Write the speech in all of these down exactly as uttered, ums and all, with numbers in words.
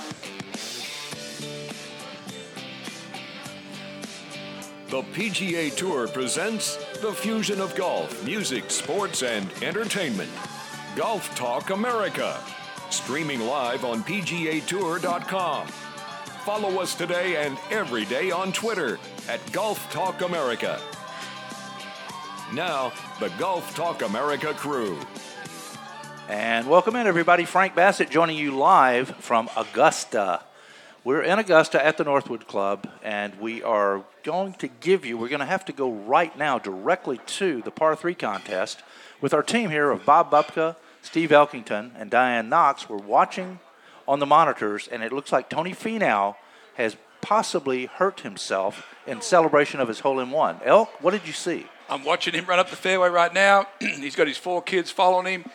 The P G A Tour presents the fusion of golf, music, sports, and entertainment. Golf Talk America. Streaming live on P G A Tour dot com. Follow us today and every day on Twitter at Golf Talk America. Now, the Golf Talk America crew. And welcome in, everybody. Frank Bassett joining you live from Augusta. We're in Augusta at the Northwood Club, and we are going to give you, we're going to have to go right now directly to the par three contest with our team here of Bob Bupka, Steve Elkington, and Diane Knox. We're watching on the monitors, and it looks like Tony Finau has possibly hurt himself in celebration of his hole-in-one. Elk, what did you see? I'm watching him run up the fairway right now. He's got his four kids following him.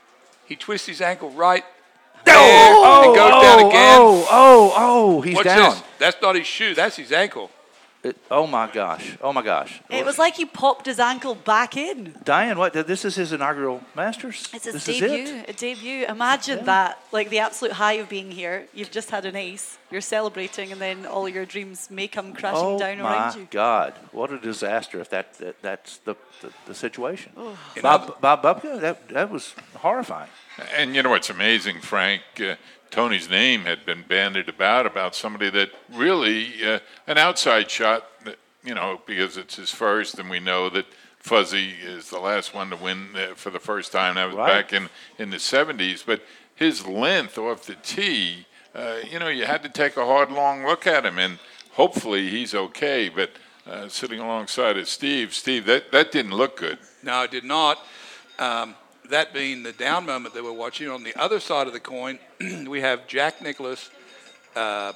He twists his ankle right. There, oh, and goes oh, down again. Oh, oh, oh, he's What's down. This? That's not his shoe. That's his ankle. It, oh, my gosh. Oh, my gosh. It was like he popped his ankle back in. Diane, what? This is his inaugural Masters? It's his this debut. Is it? A debut. Imagine yeah. that. Like the absolute high of being here. You've just had an ace. You're celebrating, and then all your dreams may come crashing oh down around you. Oh, my God. What a disaster if that, that that's the, the, the situation. Oh. Bob, Bob Bupka, that, that was horrifying. And you know what's amazing, Frank? Uh, Tony's name had been bandied about, about somebody that really, uh, an outside shot, you know, because it's his first, and we know that Fuzzy is the last one to win uh, for the first time. That was right. back in, in the seventies. But his length off the tee, uh, you know, you had to take a hard, long look at him, and hopefully he's okay. But uh, sitting alongside of Steve, Steve, that, that didn't look good. No, it did not. Um, That being the down moment that we're watching, on the other side of the coin, we have Jack Nicklaus, uh,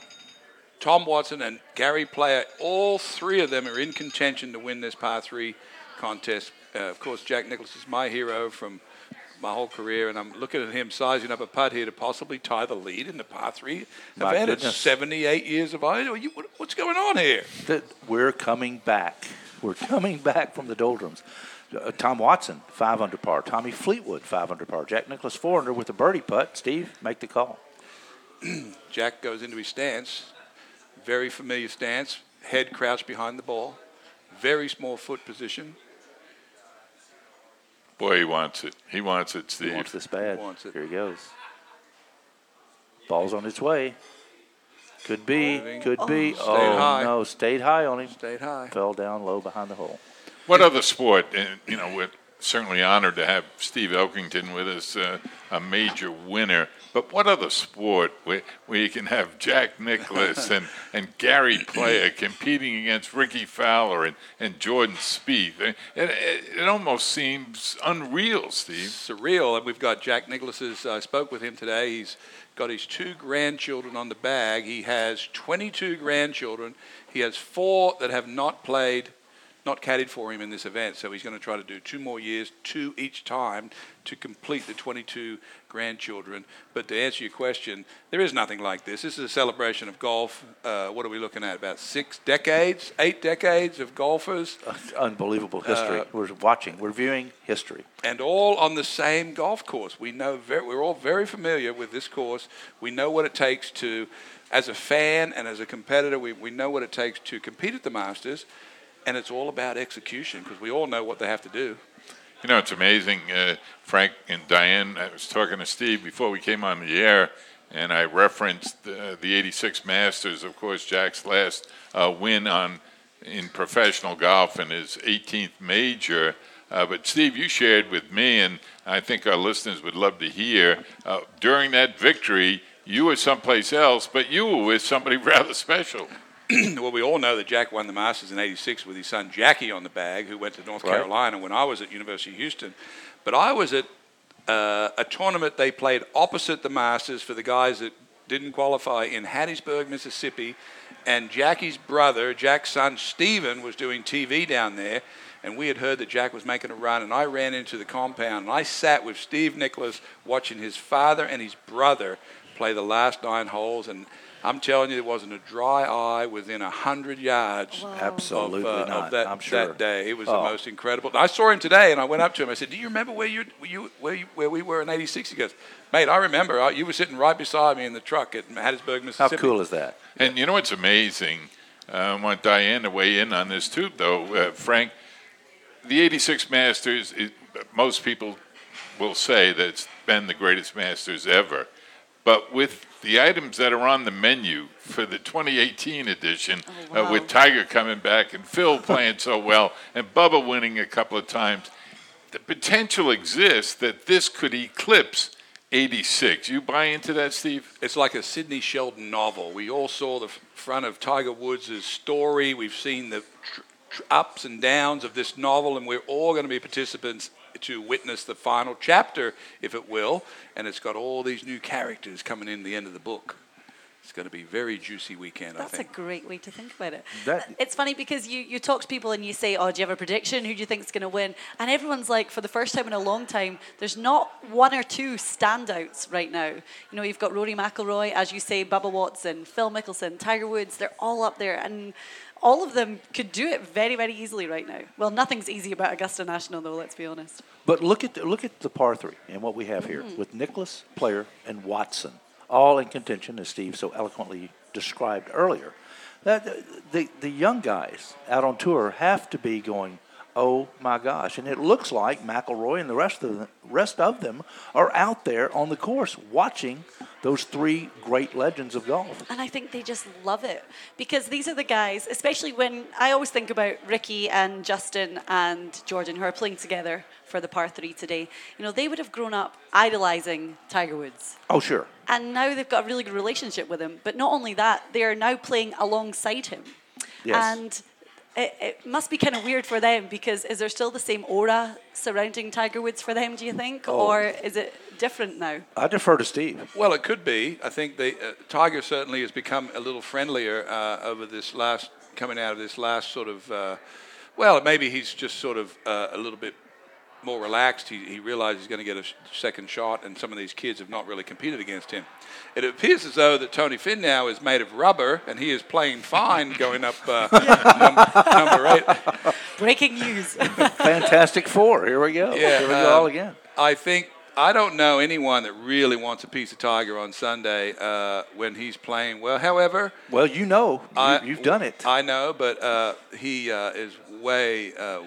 Tom Watson, and Gary Player. All three of them are in contention to win this par three contest. Uh, of course, Jack Nicklaus is my hero from my whole career, and I'm looking at him sizing up a putt here to possibly tie the lead in the par three My event goodness. at seventy-eight years of age. What's going on here? That we're coming back. We're coming back from the doldrums. Uh, Tom Watson, five under par. Tommy Fleetwood, five under par. Jack Nicklaus, four under with a birdie putt. Steve, make the call. Jack goes into his stance. Very familiar stance. Head crouched behind the ball. Very small foot position. Boy, he wants it. He wants it, Steve. He wants this bad. He wants it. Here he goes. Ball's on its way. Could be. Moving. Could Oh, be. stayed Oh, high. no. Stayed high on him. Stayed high. Fell down low behind the hole. What other sport, and you know, we're certainly honored to have Steve Elkington with us, uh, a major winner, but what other sport where, where you can have Jack Nicklaus and, and Gary Player competing against Ricky Fowler and, and Jordan Spieth? It, it, it almost seems unreal, Steve. Surreal. And we've got Jack Nicklaus's, I spoke with him today. He's got his two grandchildren on the bag. He has twenty-two grandchildren. He has four that have not played not caddied for him in this event, so he's going to try to do two more years, two each time, to complete the twenty-two grandchildren. But to answer your question, there is nothing like this. This is a celebration of golf. Uh, what are we looking at? About six decades, eight decades of golfers. Uh, unbelievable history. Uh, we're watching. We're viewing history. And all on the same golf course. We know very, we're all very familiar with this course. We know what it takes to, as a fan and as a competitor, we, we know what it takes to compete at the Masters. And it's all about execution because we all know what they have to do. You know, it's amazing, uh, Frank and Diane. I was talking to Steve before we came on the air, and I referenced uh, the eighty-six Masters, of course, Jack's last uh, win on in professional golf and his eighteenth major. Uh, but, Steve, you shared with me, and I think our listeners would love to hear, uh, during that victory, you were someplace else, but you were with somebody rather special. Well, we all know that Jack won the Masters in eighty-six with his son Jackie on the bag, who went to North right. Carolina when I was at University of Houston. But I was at uh, a tournament they played opposite the Masters for the guys that didn't qualify in Hattiesburg, Mississippi. And Jackie's brother, Jack's son Stephen, was doing T V down there. And we had heard that Jack was making a run. And I ran into the compound. And I sat with Steve Nicklaus watching his father and his brother play the last nine holes, and I'm telling you, there wasn't a dry eye within a hundred yards. Wow. Absolutely of, uh, not. of that, I'm sure. that day. It was Oh. the most incredible. I saw him today, and I went up to him. I said, "Do you remember where you, you, where, you where we were in eighty-six?" He goes, "Mate, I remember. I, you were sitting right beside me in the truck at Hattiesburg, How Mississippi." cool is that? And you know what's amazing? Uh, I want Diane to weigh in on this too, though. Uh, Frank, the eighty-six Masters, it, most people will say that it's been the greatest Masters ever. But with the items that are on the menu for the twenty eighteen edition, Oh, wow. uh, with Tiger coming back and Phil playing so well and Bubba winning a couple of times, the potential exists that this could eclipse eighty-six. You buy into that, Steve? It's like a Sidney Sheldon novel. We all saw the f- front of Tiger Woods' story. We've seen the tr- tr- ups and downs of this novel, and we're all going to be participants to witness the final chapter, if it will. And it's got all these new characters coming in the end of the book. It's going to be a very juicy weekend, That's I a think. great way to think about it. That- It's funny because you, you talk to people and you say, oh, do you have a prediction? Who do you think is going to win? And everyone's like, for the first time in a long time, there's not one or two standouts right now. You know, you've got Rory McIlroy, as you say, Bubba Watson, Phil Mickelson, Tiger Woods. They're all up there. And all of them could do it very, very easily right now. Well, nothing's easy about Augusta National, though, let's be honest. But look at the, look at the par three and what we have here with Nicklaus, Player, and Watson, all in contention, as Steve so eloquently described earlier. That the the young guys out on tour have to be going, oh my gosh! And it looks like McIlroy and the rest of the rest of them are out there on the course watching those three great legends of golf. And I think they just love it because these are the guys, especially when I always think about Ricky and Justin and Jordan who are playing together for the par three today. You know, they would have grown up idolizing Tiger Woods. Oh sure. And now they've got a really good relationship with him. But not only that, they are now playing alongside him. Yes. And it, it must be kind of weird for them because is there still the same aura surrounding Tiger Woods for them, do you think? Oh. Or is it different now? I defer to Steve. Well, it could be. I think the uh, Tiger certainly has become a little friendlier uh, over this last, coming out of this last sort of, uh, well, maybe he's just sort of uh, a little bit more relaxed. He, he realizes he's going to get a sh- second shot, and some of these kids have not really competed against him. It appears as though that Tony Finn now is made of rubber, and he is playing fine going up uh, number, number eight. Breaking news. Fantastic Four. Here we go. Yeah, Here we go um, all again. I think I don't know anyone that really wants a piece of Tiger on Sunday uh, when he's playing well. However, Well, you know, you, I- you've done it. I know, but uh, he uh, is way. Uh,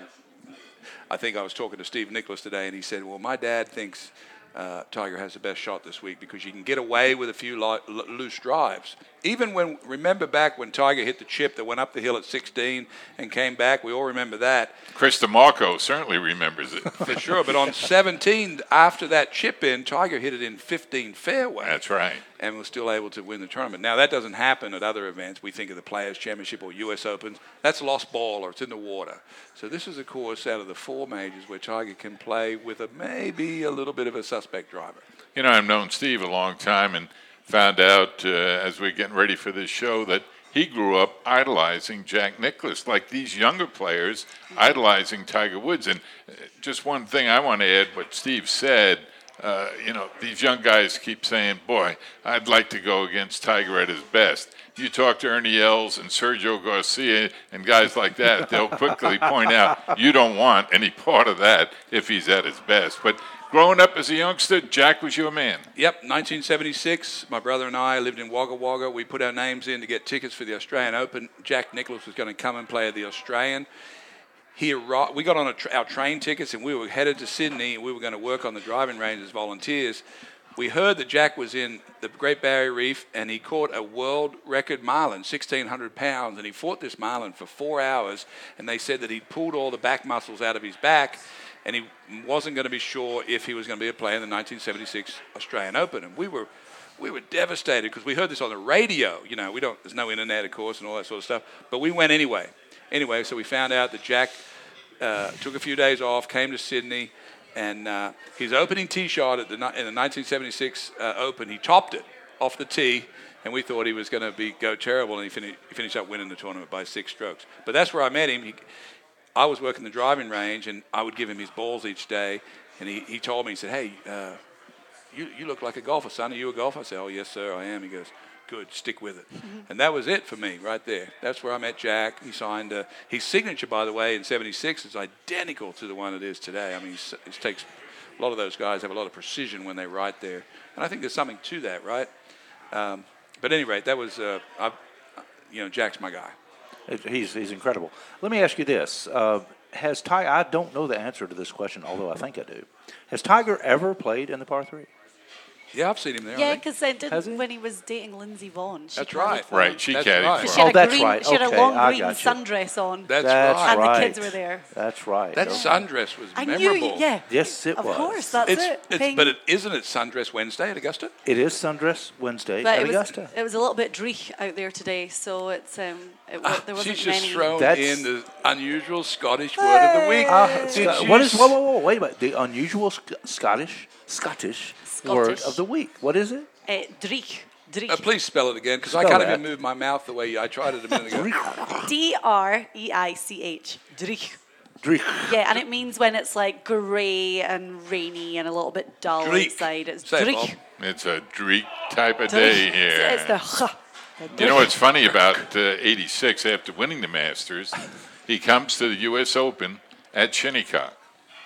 I think I was talking to Steve Nicklaus today, and he said, "Well, my dad thinks uh, Tiger has the best shot this week because you can get away with a few lo- lo- loose drives." Even when, remember back when Tiger hit the chip that went up the hill at sixteen and came back, we all remember that. Chris DeMarco certainly remembers it. For sure, but on seventeen, after that chip in, Tiger hit it in fifteen fairway. That's right. And was still able to win the tournament. Now, that doesn't happen at other events. We think of the Players' Championship or U S Opens. That's lost ball or it's in the water. So this is a course out of the four majors where Tiger can play with a maybe a little bit of a suspect driver. You know, I've known Steve a long time and found out uh, as we're getting ready for this show that he grew up idolizing Jack Nicklaus, like these younger players idolizing Tiger Woods. And uh, just one thing I want to add, what Steve said, uh, you know, these young guys keep saying, boy, I'd like to go against Tiger at his best. You talk to Ernie Els and Sergio Garcia and guys like that, they'll quickly point out you don't want any part of that if he's at his best. But growing up as a youngster, Jack was your man. Yep, nineteen seventy-six, my brother and I lived in Wagga Wagga. We put our names in to get tickets for the Australian Open. Jack Nicklaus was going to come and play at the Australian. He arrived, we got on a tra- our train tickets and we were headed to Sydney. We were going to work on the driving range as volunteers. We heard that Jack was in the Great Barrier Reef and he caught a world record marlin, sixteen hundred pounds, and he fought this marlin for four hours, and they said that he'd pulled all the back muscles out of his back, and he wasn't going to be sure if he was going to be a player in the nineteen seventy-six Australian Open. And we were we were devastated because we heard this on the radio. You know, we don't, there's no internet, of course, and all that sort of stuff, but we went anyway. Anyway, so we found out that Jack uh, took a few days off, came to Sydney, and uh, his opening tee shot at the, in the nineteen seventy-six uh, Open, he topped it off the tee, and we thought he was going to be go terrible, and he, fin- he finished up winning the tournament by six strokes. But that's where I met him. He, I was working the driving range, and I would give him his balls each day, and he, he told me, he said, hey, uh, you, you look like a golfer, son. Are you a golfer? I said, oh, yes, sir, I am. He goes, good, stick with it. Mm-hmm. And that was it for me right there. That's where I met Jack. He signed uh, his signature, by the way, in seventy-six is identical to the one it is today. I mean, it takes a lot of those guys have a lot of precision when they write there. And I think there's something to that, right? Um, but at any rate, that was, uh, I, you know, Jack's my guy. He's he's incredible. Let me ask you this: uh, Has Tiger? I don't know the answer to this question, although I think I do. Has Tiger ever played in the par three? Yeah, I've seen him there. Yeah, because Has he? didn't when he was dating Lindsey Vonn. She That's caddied right. for him. Right, she That's caddied right. for She him. had Oh, a that's green, right. She had Okay, a long I green got you. sundress on, That's, That's right. and right. the kids were there. That's right. That Okay. sundress was I memorable. knew, yeah. Yes, it of was. Of course, that's It's, it. it's, Ping. but it, isn't it Sundress Wednesday at Augusta? It is Sundress Wednesday But at it was, Augusta. it was a little bit dreich out there today, so it's um, it, wa- there wasn't She's just many. thrown That's- in the unusual Scottish word of the week. Uh, Did Sc- you what is? s- Whoa, whoa, whoa! Wait a minute. The unusual sc- Scottish Scottish word Scottish. of the week. What is it? Uh, dreich. Dreich. Uh, please spell it again, because I Spell can't that. even move my mouth the way you, I tried it a minute ago. D R E I C H. Dreich. Dreich. Yeah, and it means when it's like grey and rainy and a little bit dull Dreich. outside. It's Say it, dreich. Bob. It's a dreek type of Dreich. day It's, here. it's the huh. You know what's funny about uh, eighty-six, after winning the Masters, he comes to the U S Open at Shinnecock.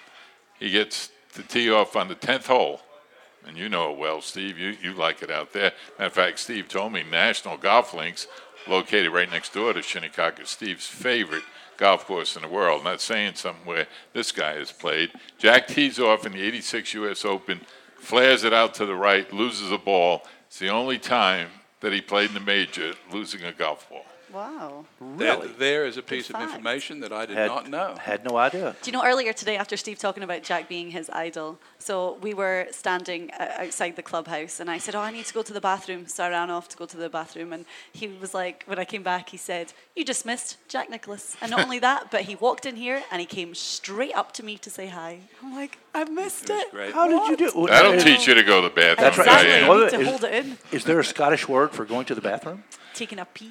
He gets to tee off on the tenth hole. And you know it well, Steve. You, you like it out there. Matter of fact, Steve told me National Golf Links, located right next door to Shinnecock, is Steve's favorite golf course in the world. Not saying something where this guy has played. Jack tees off in the eighty-six U S Open, flares it out to the right, loses a ball. It's the only time that he played in the major losing a golf ball. Wow. There, Really? there is a piece of fact. information that I did Had, not know. Had no idea. Do you know earlier today, after Steve talking about Jack being his idol, so we were standing uh, outside the clubhouse, and I said, "Oh, I need to go to the bathroom." So I ran off to go to the bathroom, and he was like, when I came back, he said, "You just missed Jack Nicklaus." And not only that, but he walked in here and he came straight up to me to say hi. I'm like, "I missed It was it." great. How did you do it? That'll Is- teach you to go to the bathroom. That's right. Exactly. Diane. You Well, need to is- hold it in. Is there a Scottish word for going to the bathroom? Taking a pee.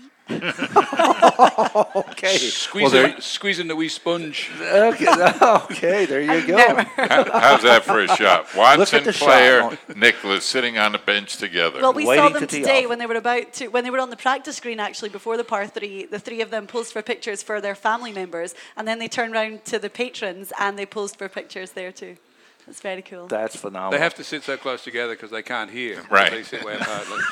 Okay. Squeeze, Well, in, squeeze in the wee sponge. Okay, okay, there you go. How- How's that for a shot? Watson, the shot. Player, Nicholas sitting on the bench together. Well, we Waiting saw to them tee today off. when they were about to, when they were on the practice green actually before the par three. The three of them posed for pictures for their family members, and then they turned around to the patrons and they posed for pictures there too. That's very cool. That's phenomenal. They have to sit so close together because they can't hear. Right. They sit way apart. Like,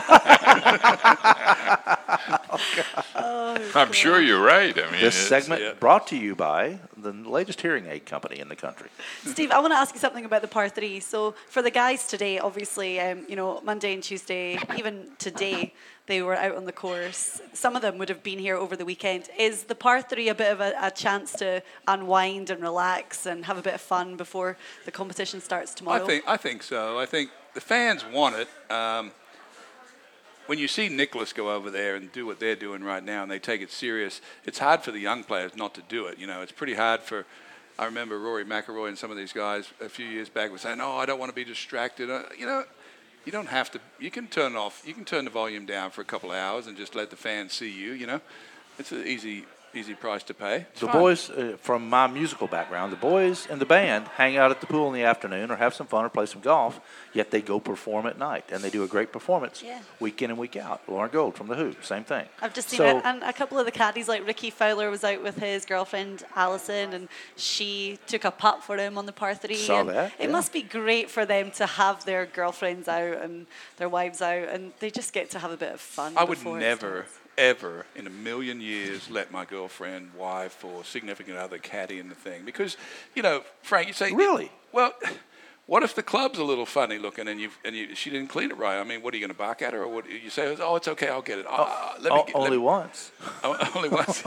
I'm sure you're right. I mean, This it's- segment yeah. brought to you by the latest hearing aid company in the country. Steve, I want to ask you something about the par three. So for the guys today, obviously, um, you know, Monday and Tuesday, even today, they were out on the course. Some of them would have been here over the weekend. Is the par three a bit of a, a chance to unwind and relax and have a bit of fun before the competition starts tomorrow? I think I think so. I think the fans want it. Um, when you see Nicholas go over there and do what they're doing right now, and they take it serious, it's hard for the young players not to do it. You know, it's pretty hard for. I remember Rory McIlroy and some of these guys a few years back were saying, "Oh, I don't want to be distracted." Uh, you know, you don't have to. You can turn off. You can turn the volume down for a couple of hours and just let the fans see you. You know, it's an easy, easy price to pay. It's The fun. boys, uh, from my musical background, the boys in the band hang out at the pool in the afternoon or have some fun or play some golf, yet they go perform at night. And they do a great performance Yeah. week in and week out. Lauren Gold from The Who, same thing. I've just seen So- it, and a couple of the caddies, like Ricky Fowler, was out with his girlfriend Alison, and she took a putt for him on the par three. Saw and that, It yeah. must be great for them to have their girlfriends out and their wives out, and they just get to have a bit of fun. I would before it never, starts. ever in a million years let my girlfriend, wife, or significant other caddy in the thing. Because, you know, Frank, you say... Really? Well, what if the club's a little funny looking and you and you, she didn't clean it right? I mean, what are you going to bark at her? Or what you say, oh, it's okay, I'll get it. Uh, let me O- get, only let me, once. oh, only once.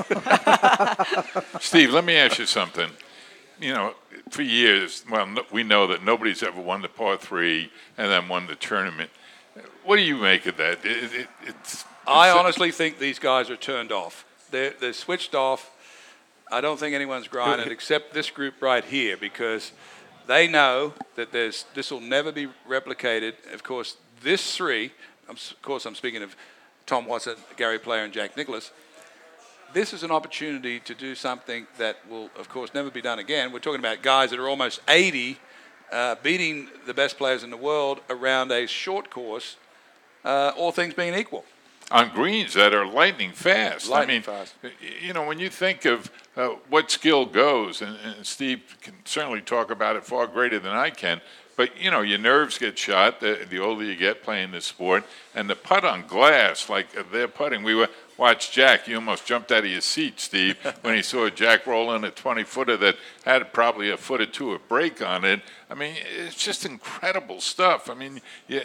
Steve, let me ask you something. You know, for years, well, no, we know that nobody's ever won the par three and then won the tournament. What do you make of that? It, it, it's, I it's- honestly think these guys are turned off. They're, they're switched off. I don't think anyone's grinding except this group right here because they know that there's this will never be replicated. Of course, this three, I'm, s- of course I'm speaking of Tom Watson, Gary Player, and Jack Nicklaus. This is an opportunity to do something that will, of course, never be done again. We're talking about guys that are almost eighty uh, beating the best players in the world around a short course, uh, all things being equal. On greens that are lightning fast. Lightning I mean, fast. you know, when you think of uh, what skill goes, and, and Steve can certainly talk about it far greater than I can, but, you know, your nerves get shot the, the older you get playing this sport. And the putt on glass, like uh, they're putting, we were watched Jack. You almost jumped out of your seat, Steve, when he saw Jack roll in a twenty-footer that had probably a foot or two of break on it. I mean, it's just incredible stuff. I mean, yeah.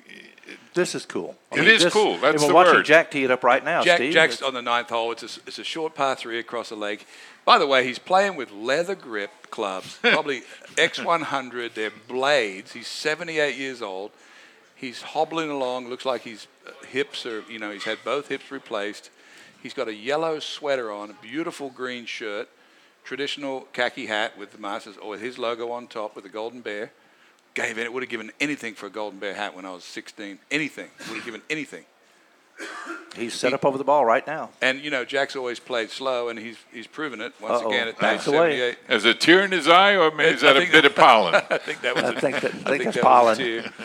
This is cool. I It mean, is this- cool. That's we're the watching word. Jack tee it up right now, Jack, Steve. Jack's It's- on the ninth hole. It's a, it's a short par three across the lake. By the way, he's playing with leather grip clubs, probably X one hundred. They're blades. He's seventy-eight years old. He's hobbling along. Looks like his hips are, you know, he's had both hips replaced. He's got a yellow sweater on, a beautiful green shirt, traditional khaki hat with the Masters, or with his logo on top with the golden bear. Gave it. Would have given anything for a golden bear hat when I was sixteen. Anything. Would have given anything. He's set up over the ball right now. And, you know, Jack's always played slow, and he's he's proven it once Uh-oh. again at age Backs away. seventy-eight. Is it a tear in his eye, or maybe is that I a think bit that- of pollen? I think that was I a- think that- I think that's that pollen. was a tear.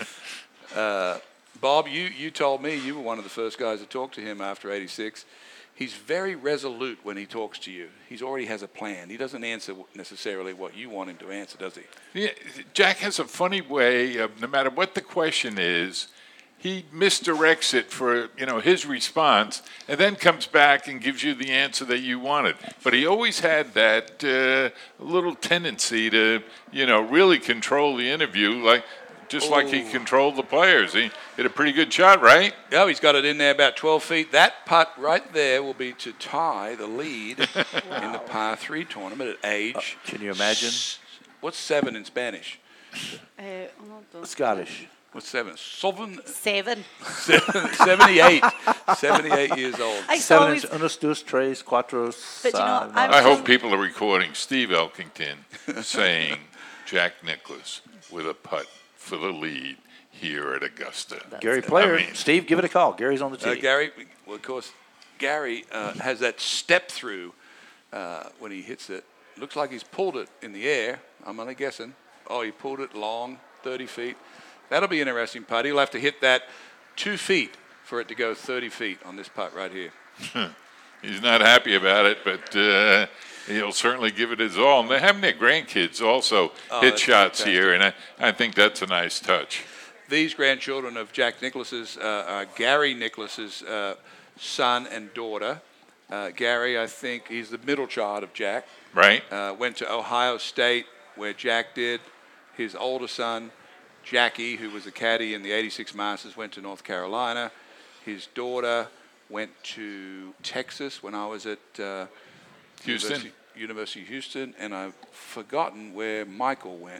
Uh, Bob, you, you told me you were one of the first guys to talk to him after eighty-six. He's very resolute when he talks to you. He already has a plan. He doesn't answer necessarily what you want him to answer, does he? Yeah, Jack has a funny way of, no matter what the question is, he misdirects it for, you know, his response, and then comes back and gives you the answer that you wanted. But he always had that uh, little tendency to, you know, really control the interview, like just like he Ooh. controlled the players. He hit a pretty good shot, right? Oh, he's got it in there about twelve feet. That putt right there will be to tie the lead in the par three tournament at age. Can you imagine? s- What's seven in Spanish? Uh, hold on. Scottish. What's seven? Seven, Seven. seven, seventy-eight. seventy-eight years old. I Seven always, is unos, dos, tres, cuatro. But you know, sa- I'm- I hope people are recording Steve Elkington saying Jack Nicklaus with a putt for the lead here at Augusta. Gary it. Player. I mean- Steve, give it a call. Gary's on the tee. Uh, Gary, well, of course, Gary uh, has that step through uh, when he hits it. Looks like he's pulled it in the air. I'm only guessing. Oh, he pulled it long, thirty feet. That'll be an interesting putt. He'll have to hit that two feet for it to go thirty feet on this putt right here. He's not happy about it, but uh, he'll certainly give it his all. And they're having their grandkids also Oh, hit that's shots fantastic. here, and I, I think that's a nice touch. These grandchildren of Jack Nicklaus's, uh, are Gary Nicklaus's uh, son and daughter. Uh, Gary, I think, he's the middle child of Jack. Right? Uh, went to Ohio State, where Jack did. His older son, Jackie, who was a caddy in the eighty-six Masters, went to North Carolina. His daughter went to Texas when I was at uh, Houston. University, University of Houston, and I've forgotten where Michael went.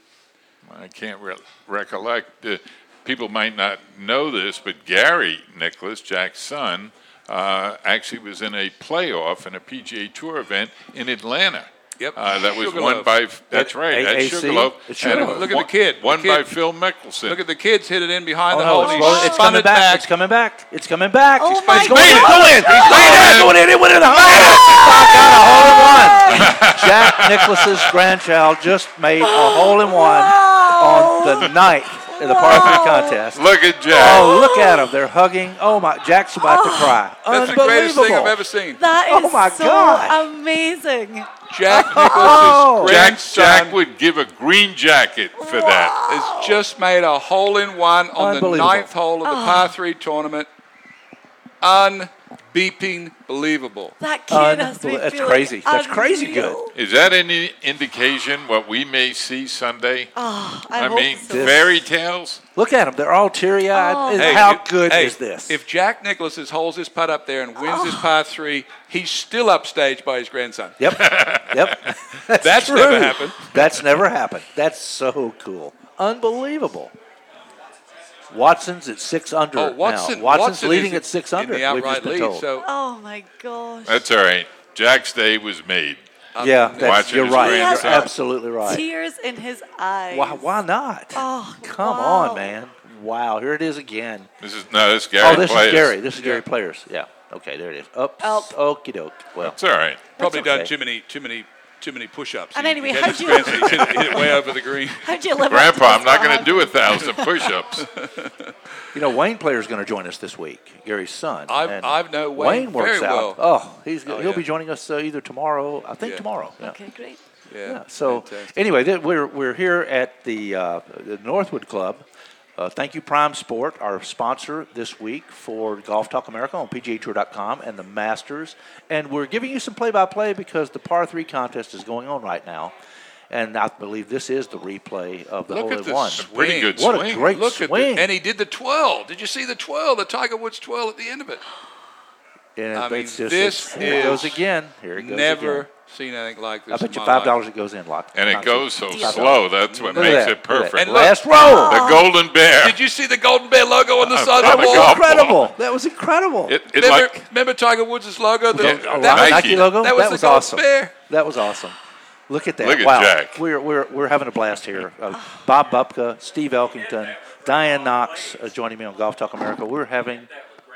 I can't re- recollect. Uh, people might not know this, but Gary Nicklaus, Jack's son, uh, actually was in a playoff in a P G A Tour event in Atlanta. Yep. Uh, that was Sugarloaf. won by, that's At right, at A A C? Sugarloaf. At And it Sugarloaf. was Look at the won- kid. The Won kid. by Phil Mickelson. Look at the kids hit it in behind Oh, the no, hole. it's, He going- it's spun coming it back. It's coming back. It's coming back. Oh it's my going in. God. Go in. It's going in. It went in. Oh, got a hole in one. Jack Nicklaus's grandchild just made a hole in one on the ninth in the par three contest. Look at Jack. Oh, look at them. They're hugging. Oh, my. Jack's about to cry. That's the greatest thing I've Unbelievable. ever seen. That is Oh, my so God. amazing. Jack Oh. Nicklaus's Jack, grandson Jack would give a green jacket for that. has just made a hole in one on the Unbelievable. ninth hole of the par three tournament. Unbeeping believable. That kid has Unbel- me that's feeling crazy. That's crazy unreal. Is that any indication what we may see Sunday? Oh, I, I hope mean, so. fairy tales. Look at them. They're all teary-eyed. Oh. Hey, How if- good hey, is this? If Jack Nicklaus holds his putt up there and wins Oh. this par three, he's still upstaged by his grandson. Yep. Yep. That's, That's true. never happened. That's never happened. That's so cool. Unbelievable. Watson's at six under Oh, Watson, now. Watson's Watson leading is at six in under. the we've just outright been lead. told. So Oh my gosh. That's all right. Jack's day was made. yeah, that's, Watching you're his right. You're grandson. absolutely right. Tears in his eyes. Why, why not? Oh, Come wow. on, man. Wow, here it is again. This is no, this is Gary oh, this Players. is Gary. This is Gary Yeah. Players. Yeah. Okay, there it is. Up. Up. Okie doke. Well, It's all right. probably That's okay. done too many too many too many push-ups. And He- anyway, he had how'd his you- grandson, he hit, it- hit it way over the green. How'd you live Grandpa, up I'm to not this, going to do a Grandpa? thousand push-ups. You know, Wayne Player's going to join us this week, Gary's son. I've- and I've known Wayne works very out. well. Oh, he's Oh, he'll yeah. be joining us uh, either tomorrow. I think Yeah. tomorrow. Yeah. Okay, great. Yeah. Yeah. So fantastic. anyway, th- we're we're here at the, uh, the Northwood Club. Uh, thank you, Prime Sport, our sponsor this week for Golf Talk America on P G A Tour dot com and the Masters. And we're giving you some play-by-play because the par three contest is going on right now. And I believe this is the replay of the Look hole at in the one. swing. Pretty good What a swing. great Look at swing. the, and he did the twirl. Did you see the twirl? The Tiger Woods twirl at the end of it. And I it's mean, just, this it's- here it goes is again. Here it goes Never again. seen anything like this. I bet in you my five life. dollars it goes in, Lock. And it goes so Deal. slow. That's what Look at makes that. it perfect. And look- Last roll. The golden bear. Did you see the Golden Bear logo on the Uh, side on of the the wall? golf ball. Incredible. That was incredible. It, it Remember, like remember Tiger Woods' logo? The, Yeah, Oh, that, wow, was, Nike logo? that was the Golden awesome. Bear. That was awesome. Look at that. Look at wow. Jack. We're, we're, we're having a blast here. Uh, Bob Bupka, Steve Elkington, Diane Knox uh, joining me on Golf Talk America. We're having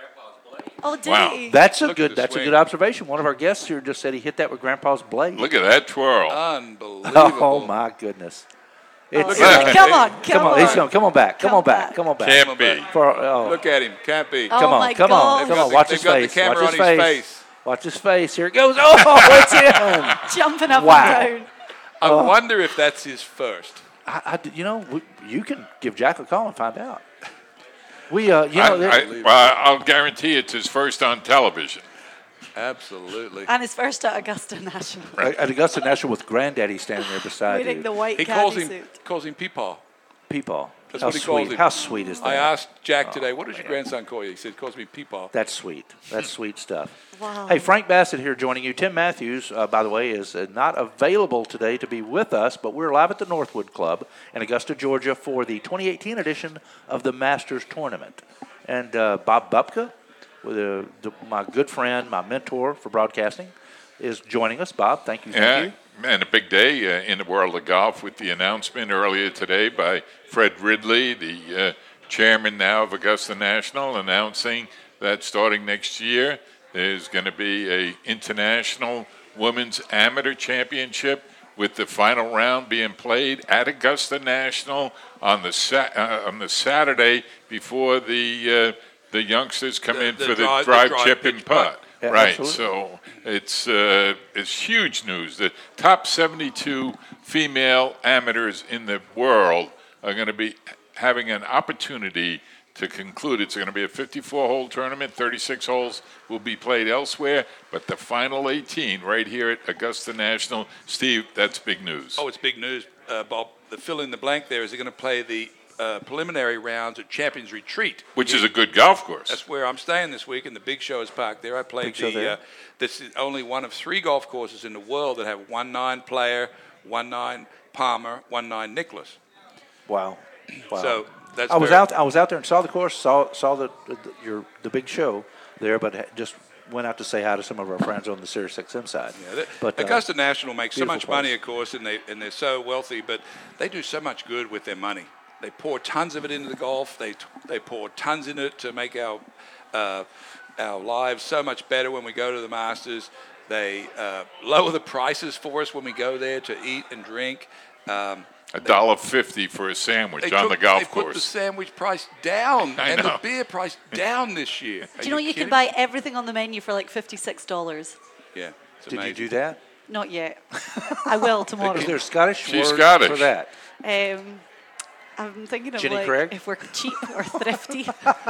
Oh, did Wow. he? that's a Look at good the that's a swing. good observation. One of our guests here just said he hit that with Grandpa's blade. look at that twirl. Unbelievable. Oh my goodness. It's, Look uh, at him. Come on, come, come on, on. he's going. Come on back. Come, Come on back. back. Come on back. Can't be. For, oh, Look at him. Can't be. Oh, come on, my come God. on, They've come got on. the- Watch they've his got the face. camera Watch his on his face. face. Watch his face. Here it goes. Oh, it's in. Jumping up Wow. and down. I wonder if that's his first. I, I, you know, we, you can give Jack a call and find out. We, uh, you I, know, there- I, well, I'll guarantee it's his first on television. Absolutely. And his first at Augusta National. at Augusta National with Granddaddy standing there beside Wearing you. the white He caddy calls him suit. calls him Peepaw. Peepaw. That's How what he sweet. calls him. How sweet is that? I asked Jack today, what does your grandson call you? He said, he calls me Peepaw. That's sweet. That's sweet stuff. Wow. Hey, Frank Bassett here joining you. Tim Matthews, uh, by the way, is uh, not available today to be with us, but we're live at the Northwood Club in Augusta, Georgia for the twenty eighteen edition of the Masters Tournament. And uh, Bob Bupka, with uh, the, my good friend, my mentor for broadcasting, is joining us. Bob, thank you. Thank Yeah, you. and a big day uh, in the world of golf with the announcement earlier today by Fred Ridley, the uh, chairman now of Augusta National, announcing that starting next year there's going to be a international women's amateur championship with the final round being played at Augusta National on the sa- uh, on the Saturday before the uh, the youngsters come The- in the for the drive- the drive, drive chip, pitch and putt. Yeah, right. absolutely. So it's uh, it's huge news. The top seventy-two female amateurs in the world are going to be having an opportunity to conclude. It's going to be a fifty-four hole tournament. thirty-six holes will be played elsewhere, but the final eighteen right here at Augusta National. Steve, that's big news. Oh, it's big news, uh, Bob. The fill in the blank there is they're going to play the uh, preliminary rounds at Champions Retreat. Which is a good golf course. That's where I'm staying this week, and the Big Show is parked there. I played Big Show the. there. Uh, this is only one of three golf courses in the world that have one nine player, one nine Palmer, one nine Nicholas. Wow. Wow. So that's. I was very- out. I was out there and saw the course. Saw saw the, the your the big show there, but ha- just went out to say hi to some of our friends on the Sirius X M side. Yeah, the- but uh, Augusta National makes so beautiful much place. money, of course, and they and they're so wealthy, but they do so much good with their money. They pour tons of it into the golf. They they pour tons in it to make our uh, our lives so much better when we go to the Masters. They uh, lower the prices for us when we go there to eat and drink. Um, a dollar fifty for a sandwich they on took- the golf they put the course. sandwich price down I and know. the beer price down this year. Are Do you know you kidding? can buy everything on the menu for like fifty-six dollars? Yeah, it's Did amazing. you do that? Not yet. I will tomorrow. Is there a Scottish She's word Scottish. for that? Um, I'm thinking of Jenny like Craig? if we're cheap or thrifty.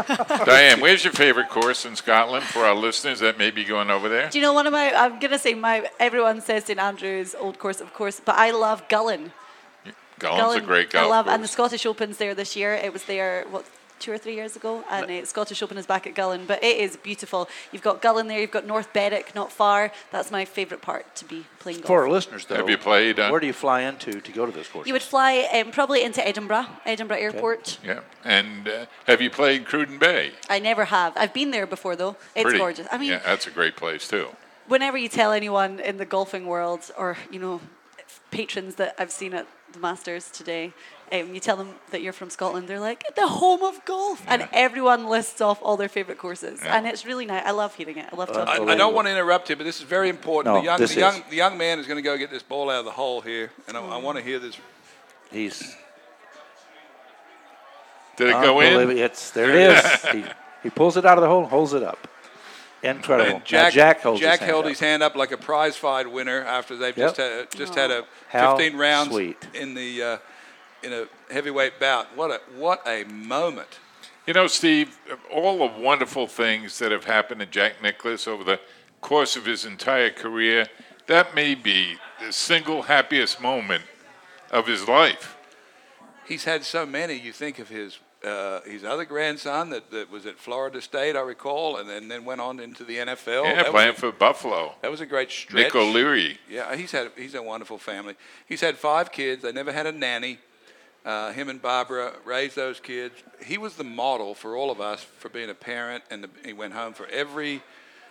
Diane, where's your favorite course in Scotland for our listeners that may be going over there? Do you know one of my? I'm gonna say my. Everyone says Saint Andrews, Old Course, of course, but I love Gullin. Gullen's a great golf I love, course. and the Scottish Open's there this year. It was there what two or three years ago, and uh, Scottish Open is back at Gullin. But it is beautiful. You've got Gullin there. You've got North Berwick, not far. That's my favourite part to be playing golf. For our listeners, though, Have you played, uh, where do you fly into to go to those courses? You would fly um, probably into Edinburgh, Edinburgh Airport. Yeah. And uh, have you played Cruden Bay? I never have. I've been there before though. It's Pretty. gorgeous. I mean, yeah, that's a great place too. whenever you tell anyone in the golfing world or, you know, patrons that I've seen at the Masters today, um, you tell them that you're from Scotland, they're like, the home of golf. And everyone lists off all their favourite courses. Yeah. And it's really nice. I love hearing it. I love Uh, talking I, about I it. don't want to interrupt you, but this is very important. No, the young, this the young, is. the young man is going to go get this ball out of the hole here, and I, I want to hear this. He's Did it go in? unbelievable. It's, there it is. he, he pulls it out of the hole and holds it up. Incredible. And Jack, now Jack holds Jack his hand held up. his hand up like a prize fight winner after they've Yep. just had just had a How fifteen rounds sweet. in the uh, in a heavyweight bout. What a what a moment! You know, Steve, all the wonderful things that have happened to Jack Nicklaus over the course of his entire career, that may be the single happiest moment of his life. He's had so many. You think of his uh, his other grandson that, that was at Florida State, I recall, and then, then went on into the N F L. Yeah, That playing was, for Buffalo. that was a great stretch. Nick O'Leary. Yeah, he's had he's a wonderful family. He's had five kids. They never had a nanny. Uh, him and Barbara raised those kids. He was the model for all of us for being a parent, and the, he went home for every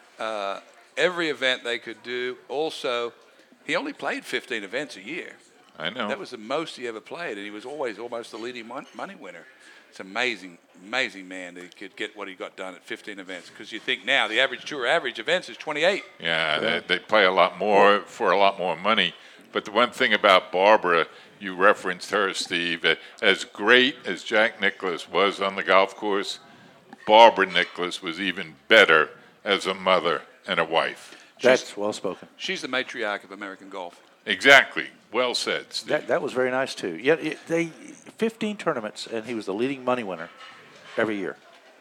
uh, every event they could do. Also, he only played fifteen events a year. I know. That was the most he ever played, and he was always almost the leading mon- money winner. It's amazing, amazing man that he could get what he got done at fifteen events. Because you think now the average tour average events is twenty-eight. Yeah, they, they play a lot more for a lot more money. But the one thing about Barbara, you referenced her, Steve, uh, as great as Jack Nicklaus was on the golf course, Barbara Nicklaus was even better as a mother and a wife. That's well spoken. She's the matriarch of American golf. Exactly. Well said, Steve. That, that was very nice, too. Yeah, it, they fifteen tournaments, and he was the leading money winner every year.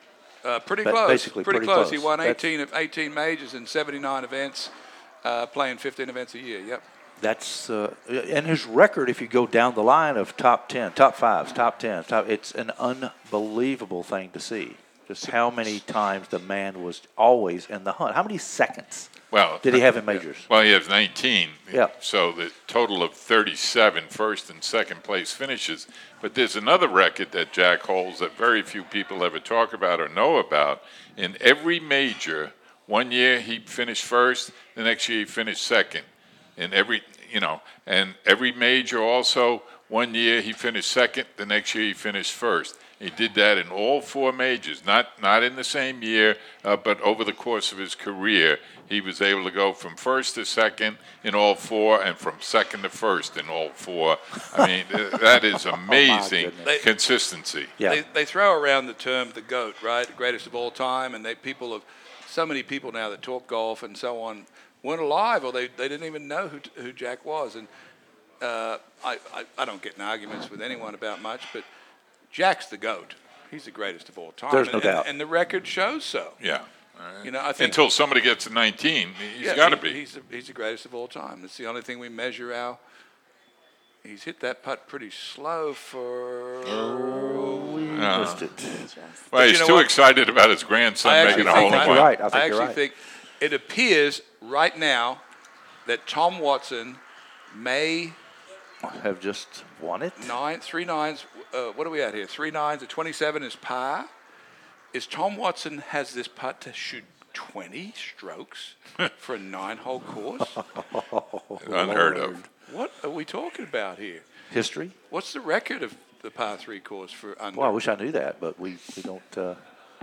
Uh, pretty Ba- close. basically pretty, pretty close. close. He won That's- eighteen of eighteen majors and seventy-nine events, uh, playing fifteen events a year. Yep. That's uh, and his record. If you go down the line of top ten, top fives, top ten, top, it's an unbelievable thing to see. Just how many times the man was always in the hunt. How many seconds Well, did he have in majors? Well, he has nineteen. Yeah. So the total of thirty-seven first and second place finishes. But there's another record that Jack holds that very few people ever talk about or know about. In every major, one year he finished first, the next year he finished second. In every, you know, and every major also, one year he finished second, the next year he finished first. He did that in all four majors, not not in the same year, uh, but over the course of his career, he was able to go from first to second in all four, and from second to first in all four. I mean, th- that is amazing goodness. consistency. Yeah. They, they throw around the term the GOAT, right? The greatest of all time, and they people have so many people now that talk golf and so on weren't alive, or they, they didn't even know who who Jack was. And uh, I, I I don't get in arguments with anyone about much, but Jack's the GOAT. He's the greatest of all time. There's no and, doubt. And, and the record shows so. Yeah. You know, I think Until somebody gets to nineteen, he's yeah, got to he- be. He's the, he's the greatest of all time. It's the only thing we measure our. He's hit that putt pretty slow for. Uh, Missed it. well, he's you know too what? excited about his grandson I making actually a think, hole in you're one. right. I think I you're actually right. think it appears right now that Tom Watson may Have just won it. nine three nines. Uh, what are we at here? Three nines at twenty-seven is par. Is Tom Watson has this putt to shoot twenty strokes for a nine-hole course? Unheard of. What are we talking about here? History. What's the record of the par three course for under? Well, I wish I knew that, but we, we don't uh,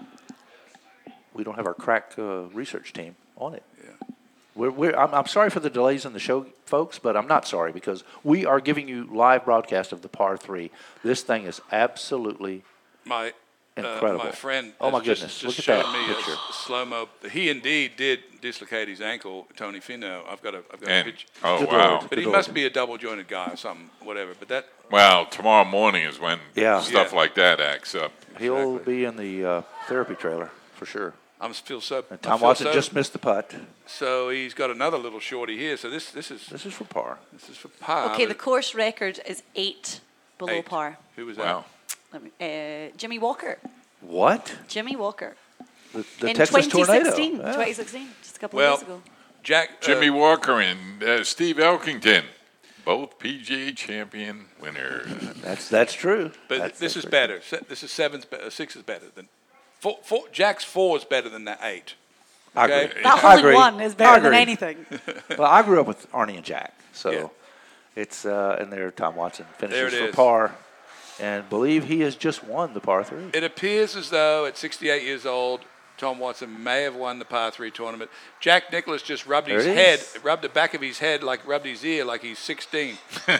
we don't have our crack uh, research team on it. Yeah. We're, we're, I'm, I'm sorry for the delays in the show, folks, but I'm not sorry because we are giving you live broadcast of the par three. This thing is absolutely My uh, incredible. my friend. Oh, my has just- goodness. Just, Look showed at that me picture. a slow mo. He indeed did dislocate his ankle, Tony Finau. I've got a I've got And, a picture. oh, Good wow. Lord. But he Good must Lord. be a double jointed guy or something, whatever. But that Well, tomorrow morning is when Yeah. stuff Yeah. like that acts up. He'll Exactly. be in the uh, therapy trailer for sure. I feel so. And I Tom feel Watson so, just missed the putt. So he's got another little shorty here. So this this is This is for par. this is for par. Okay, the but course record is eight below eight. par. Who was Wow. Let me, uh, Jimmy Walker. What? Jimmy Walker. The, the in Texas twenty sixteen. tornado. Yeah. twenty sixteen, just a couple Well, of years ago. that? Jack Jimmy uh, Walker and uh, Steve Elkington, both P G A champion winners. That's that's true. But That's- this that's is very better. Se- This is seven's be- uh, six is better than four, four. Jack's four is better than that eight. I Okay. agree. That I holding agree. one is I better than agree. anything. Well, I grew up with Arnie and Jack, so Yeah. it's uh, and there Tom Watson There finishes it for is. par. and believe he has just won the par three. It appears as though at sixty-eight years old, Tom Watson may have won the par three tournament. Jack Nicklaus just rubbed There his it head, is. rubbed the back of his head, like rubbed his ear, like he's sixteen.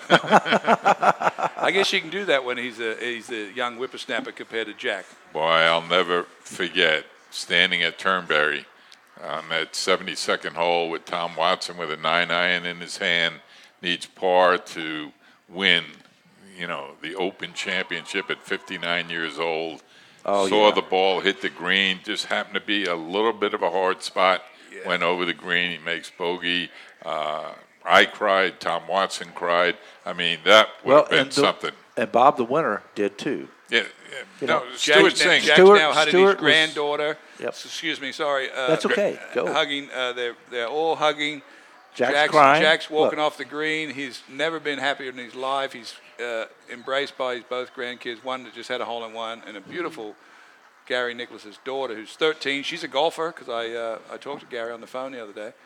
I guess you can do that when he's a he's a young whippersnapper compared to Jack. Boy, I'll never forget standing at Turnberry on that seventy-second hole with Tom Watson with a nine iron in his hand, needs par to win, you know, the Open Championship at fifty-nine years old. Oh, Saw yeah. the ball hit the green, just happened to be a little bit of a hard spot. Yeah. Went over the green, he makes bogey. Uh, I cried, Tom Watson cried. I mean, that would have been and, the- something. and Bob the winner did too. Yeah, yeah. You no, know, Stuart Jack's, Singh. Jack's Stuart- now hugging Stuart his was- granddaughter. Yep. S- Excuse me, sorry. Uh, That's okay. Go. Hugging. Uh, they're they're all hugging. Jack's, Jack's, crying. Jack's walking Look, off the green. He's never been happier in his life. He's uh, embraced by his both grandkids. One that just had a hole in one, and a beautiful Gary Nicklaus's daughter, who's thirteen. She's a golfer because I uh, I talked to Gary on the phone the other day.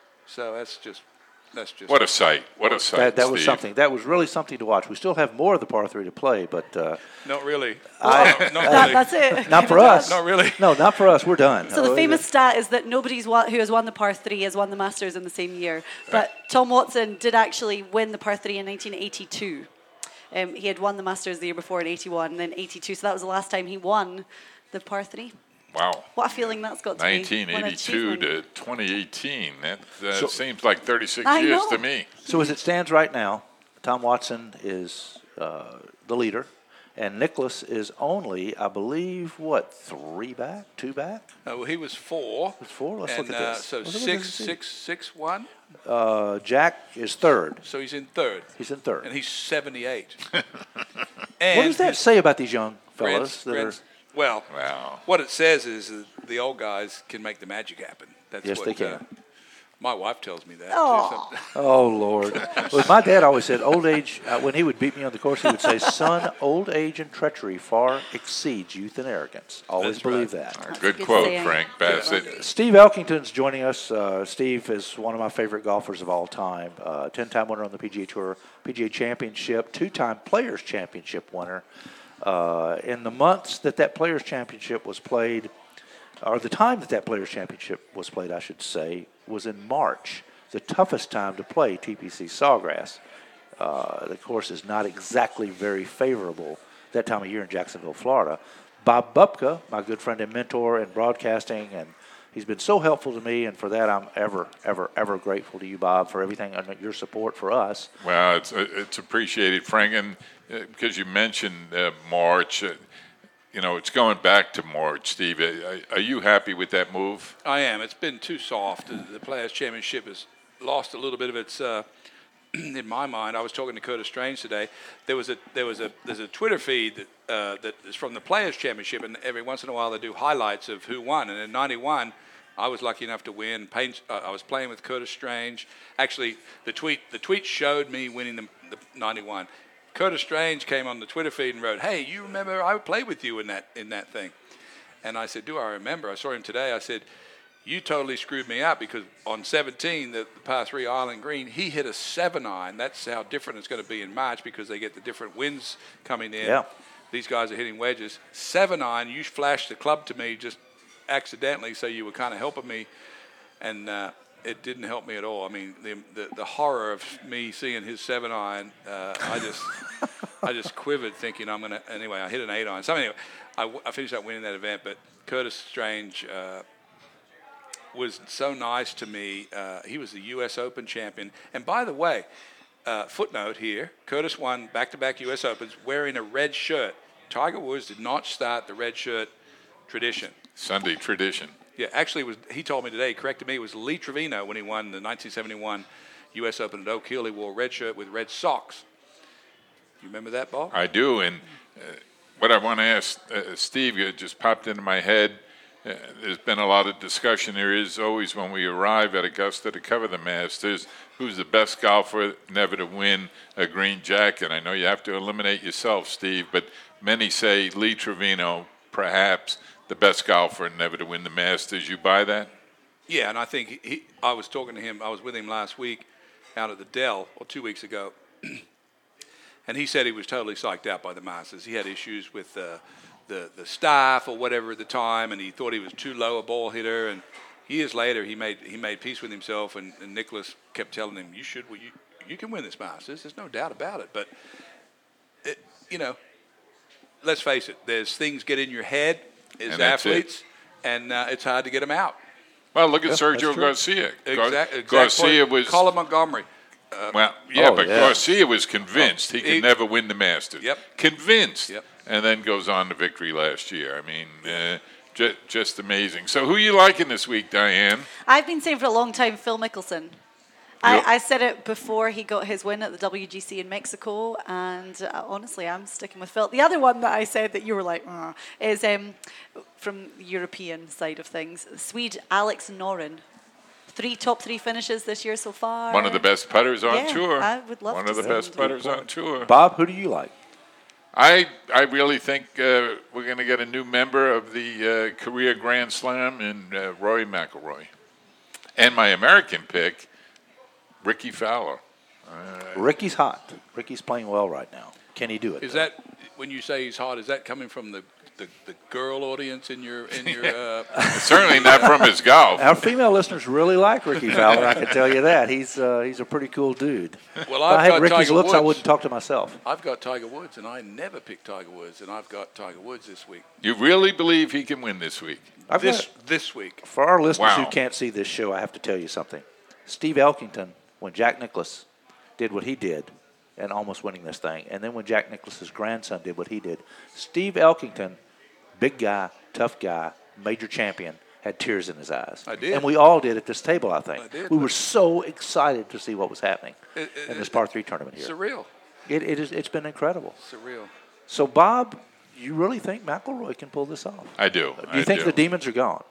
So that's just that's just What a sight. What a sight. That, that was Steve. something. That was really something to watch. We still have more of the par three to play, but uh, not really. I- not, not That, really. that's it. not for us. Not really. No, not for us. We're done. So the Oh, famous stat is that nobody's won, who has won the par three has won the Masters in the same year. But Tom Watson did actually win the par three in nineteen eighty-two. Um, he had won the Masters the year before in eighty-one, and then eighty-two. So that was the last time he won the par three. Wow. What a feeling that's got to be. nineteen What an eighty-two achievement. to twenty eighteen. That uh, So- seems like thirty-six I years know. to me. So as it stands right now, Tom Watson is uh, the leader, and Nicklaus is only, I believe, what, three back, two back? Uh, well, he was four. Was four? Let's and, look at uh, this. So Let's look at six, this and see. six, six, one. Uh, Jack is third. So he's in third, He's in third. and he's seventy-eight. What and does that his say about these young fellas? grands- that grands- are, well, Wow. what it says is that the old guys can make the magic happen. That's Yes, what, they can. Uh, my wife tells me that. too, Aw. some- oh, Lord. Well, my dad always said old age, uh, when he would beat me on the course, he would say, son, old age and treachery far exceeds youth and arrogance. Always That's believe right. that. Good good quote, saying. Frank Bassett. Steve Elkington's joining us. Uh, Steve is one of my favorite golfers of all time. Uh, ten-time winner on the P G A Tour, P G A Championship, two-time Players Championship winner. Uh, in the months that that Players Championship was played, or the time that that Players Championship was played, I should say, was in March. The toughest time to play T P C Sawgrass. Uh, the course is not exactly very favorable that time of year in Jacksonville, Florida. Bob Bupka, my good friend and mentor in broadcasting, and he's been so helpful to me, and for that I'm ever, ever, ever grateful to you, Bob, for everything and your support for us. Well, it's it's appreciated, Frank, and uh, because you mentioned uh, March, uh, you know, it's going back to March, Steve. Are, are you happy with that move? I am. It's been too soft. The, the Players' Championship has lost a little bit of its. Uh, in my mind, I was talking to Curtis Strange today. There was a there was a there's a Twitter feed that uh, that is from the Players' Championship, and every once in a while they do highlights of who won. And in ninety-one, I was lucky enough to win. Payne, uh, I was playing with Curtis Strange. Actually, the tweet the tweet showed me winning the, the ninety-one. Curtis Strange came on the Twitter feed and wrote, "Hey, you remember I played with you in that in that thing?" And I said, "Do I remember?" I saw him today. I said, "You totally screwed me up because on seventeen, the, the par three Island Green, he hit a seven iron. That's how different it's going to be in March because they get the different winds coming in. Yeah. These guys are hitting wedges. Seven iron, you flashed the club to me just accidentally, so you were kind of helping me, and uh, it didn't help me at all. I mean, the the, the horror of me seeing his seven iron, uh, I just I just quivered thinking I'm going to, anyway, I hit an eight iron. So anyway, I, w- I finished up winning that event, but Curtis Strange uh, was so nice to me. Uh, he was the U S Open champion. And by the way, uh, footnote here, Curtis won back-to-back U S Opens wearing a red shirt. Tiger Woods did not start the red shirt tradition. Sunday tradition. Yeah, actually, it was he told me today, he corrected me, it was Lee Trevino when he won the nineteen seventy-one U S Open at Oak Hill. He wore a red shirt with red socks. You remember that, Bob? I do, and uh, what I want to ask uh, Steve, it just popped into my head. Uh, there's been a lot of discussion. There is always when we arrive at Augusta to cover the Masters, who's the best golfer never to win a green jacket. I know you have to eliminate yourself, Steve, but many say Lee Trevino, perhaps the best golfer never to win the Masters. You buy that? Yeah, and I think he, I was talking to him, I was with him last week out at the Dell, or two weeks ago, And he said he was totally psyched out by the Masters. He had issues with uh, the the staff or whatever at the time, and he thought he was too low a ball hitter. And years later, he made he made peace with himself, and, and Nicklaus kept telling him, "You should, well, you you can win this Masters. There's no doubt about it." But it, you know, let's face it. There's things get in your head as And that's athletes, and uh, it's hard to get them out. Well, look at Yeah, Sergio that's true. Garcia. Gar- Exact, exact Garcia point. was Colin Montgomery. well, yeah, Oh, but yeah. Garcia was convinced he could He- never win the Masters. Yep. Convinced. Yep. And then goes on to victory last year. I mean, uh, ju- just amazing. So, who are you liking this week, Diane? I've been saying for a long time Phil Mickelson. Yep. I, I said it before he got his win at the W G C in Mexico, and uh, honestly, I'm sticking with Phil. The other one that I said that you were like, "Uh," is um, from the European side of things, Swede Alex Noren. Three top three finishes this year so far. One of the best putters on Yeah, tour. I would love One to of the see best him. putters on tour. Bob, who do you like? I I really think uh, we're going to get a new member of the uh, career Grand Slam in uh, Rory McIlroy. And my American pick, Ricky Fowler. Ricky's hot. Ricky's playing well right now. Can he do it? Is though? that when you say he's hot? Is that coming from the, the, the girl audience in your in your? Uh, Certainly not from his golf. Our female listeners really like Ricky Fowler. I can tell you that. He's uh, he's a pretty cool dude. well, If I I've had got Ricky's Tiger looks, Woods. I wouldn't talk to myself. I've got Tiger Woods, and I never picked Tiger Woods, and I've got Tiger Woods this week. You really believe he can win this week? I've this got- this week. For our listeners Wow. who can't see this show, I have to tell you something. Steve Elkington, when Jack Nicklaus did what he did, and almost winning this thing, and then when Jack Nicklaus's grandson did what he did, Steve Elkington, big guy, tough guy, major champion, had tears in his eyes. I did. And we all did at this table, I think. I did, we but- were so excited to see what was happening It- it- in this par three tournament here. Surreal, It, it is, it's been incredible. surreal. So, Bob, you really think McIlroy can pull this off? I do. Do you I think do. the demons are gone?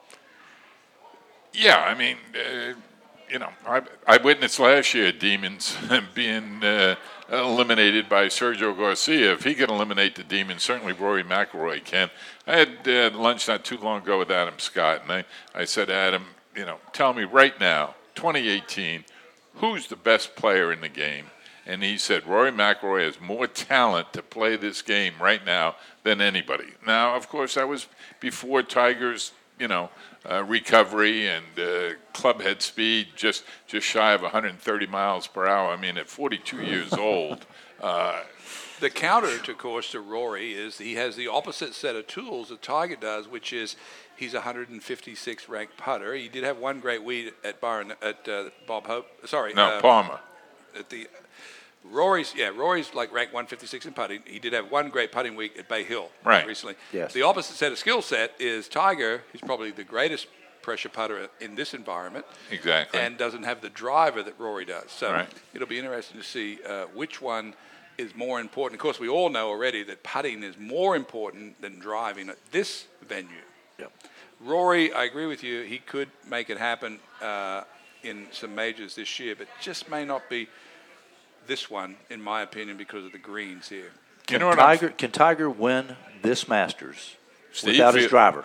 Yeah, I mean, uh, you know, I, I witnessed last year demons being uh, eliminated by Sergio Garcia. If he can eliminate the demons, certainly Rory McIlroy can. I had uh, lunch not too long ago with Adam Scott, and I, I said to Adam, you know, tell me right now, twenty eighteen, who's the best player in the game? And he said, Rory McIlroy has more talent to play this game right now than anybody. Now, of course, that was before Tiger's, you know, uh, recovery and uh, club head speed just, just shy of one hundred thirty miles per hour. I mean, at forty-two years old, uh, The counter, to, of course, to Rory is he has the opposite set of tools that Tiger does, which is he's a one hundred fifty-sixth ranked putter. He did have one great week at Byron at uh, Bob Hope. Sorry, no, uh, Palmer. at the Rory's yeah Rory's like ranked one fifty-six in putting. He did have one great putting week at Bay Hill Right. recently. Yes. The opposite set of skill set is Tiger. He's probably the greatest pressure putter in this environment. Exactly. And doesn't have the driver that Rory does. So Right. it'll be interesting to see uh, which one is more important. Of course, we all know already that putting is more important than driving at this venue. Yep. Rory, I agree with you. He could make it happen uh, in some majors this year, but just may not be this one, in my opinion, because of the greens here. You Can know what I'm- Tiger can Tiger win this Masters Steve, without his feel- driver?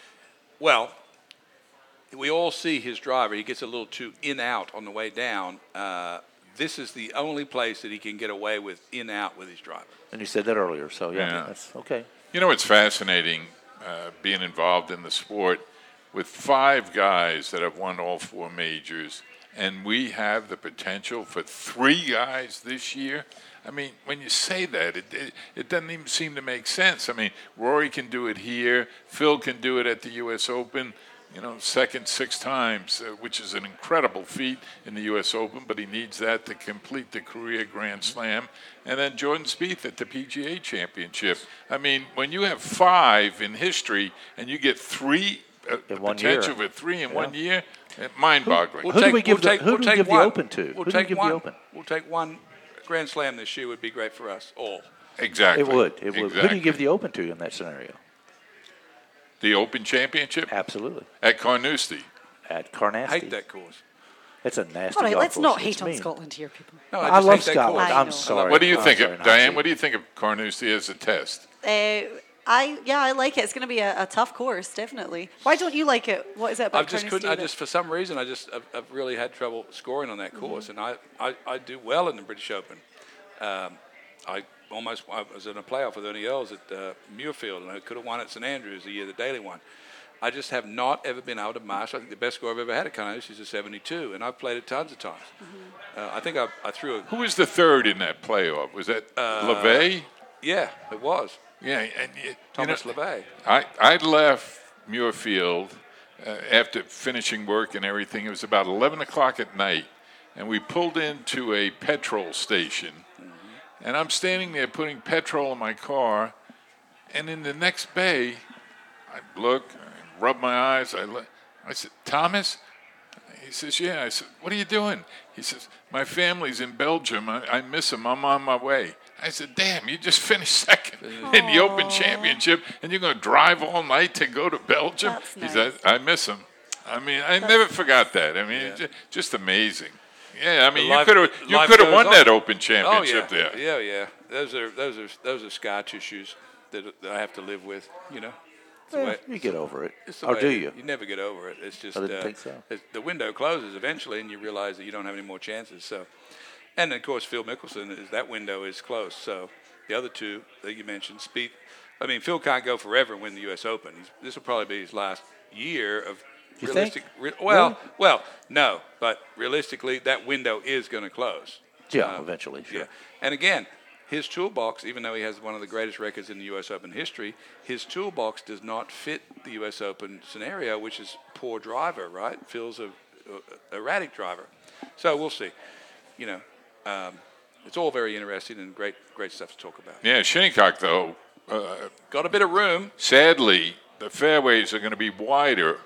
Well, we all see his driver. He gets a little too in-out on the way down. Uh, this is the only place that he can get away with in-out with his driver. And you said that earlier, so yeah, Yeah. that's okay. You know, it's fascinating uh, being involved in the sport with five guys that have won all four majors, and we have the potential for three guys this year. I mean, when you say that, it, it it doesn't even seem to make sense. I mean, Rory can do it here. Phil can do it at the U S Open, you know, second six times, uh, which is an incredible feat in the U S Open, but he needs that to complete the career Grand Slam. And then Jordan Spieth at the P G A Championship. I mean, when you have five in history and you get three, uh, the In one year. potential for three in one year, uh, mind-boggling. Who do we give the- take, who we'll do we take give the one. Open to? We'll Who do we take give the one. Open? We'll take one Grand Slam this year would be great for us all. Exactly. It would. It would. Who do Exactly. you give the Open to in that scenario? The Open Championship Absolutely. at Carnoustie. At Carnoustie. Hate that course. It's a nasty All right, golf let's course. not It's hate on mean. Scotland here, people. No, I, just love hate that Scotland. course. I I'm know. sorry. What do you I'm think sorry, of, Nancy. Diane? What do you think of Carnoustie as a test? Uh, I yeah, I like it. It's going to be a, a tough course, definitely. Why don't you like it? What is it about I just Carnoustie couldn't. I that- just, for some reason, I just, I've, I've really had trouble scoring on that course, and I, I, I do well in the British Open. Um, I almost I was in a playoff with Ernie Els at uh, Muirfield, and I could have won at Saint Andrews the year that Daly won. I just have not ever been able to master. I think the best score I've ever had at Carnoustie is a seventy-two, and I've played it tons of times. Mm-hmm. Uh, I think I, I threw a... Who was the third in that playoff? Was that Uh, LeVay? Yeah, it was. Yeah, and you, Thomas you know, LeVay. I I left Muirfield uh, after finishing work and everything. It was about eleven o'clock at night, and we pulled into a petrol station, mm-hmm. and I'm standing there putting petrol in my car, and in the next bay, I look, I rub my eyes, I look, I said, Thomas? He says, yeah. I said, what are you doing? He says, my family's in Belgium. I, I miss them. I'm on my way. I said, damn, you just finished second in the Open Championship, and you're going to drive all night to go to Belgium? That's He nice. said, I miss him. I mean, I never forgot that. I mean, Yeah. just, just amazing. Yeah, I mean, The life- you could have you life could have goes won on. that Open Oh Championship yeah, there. yeah, yeah. Those are those are those are scar tissues that, that I have to live with. You know, it's the Eh, way- you get over it. it's the Or way- do you? You never get over it. It's just I didn't uh, think so. it's- the window closes eventually, and you realize that you don't have any more chances. So, and of course, Phil Mickelson is that window is closed. So, the other two that you mentioned, Speed. I mean, Phil can't go forever and win the U S Open. He's, this will probably be his last year of You realistic. think? Re, well, Really? well, no, but realistically, that window is going to close. Yeah, Um, eventually, sure. Yeah, and again, his toolbox, even though he has one of the greatest records in the U S Open history, his toolbox does not fit the U S Open scenario, which is poor driver, right? Phil's a, a erratic driver, so we'll see. You know, um, it's all very interesting and great, great stuff to talk about. Yeah, Shinnecock, though, uh, Got a bit of room. sadly, the fairways are going to be wider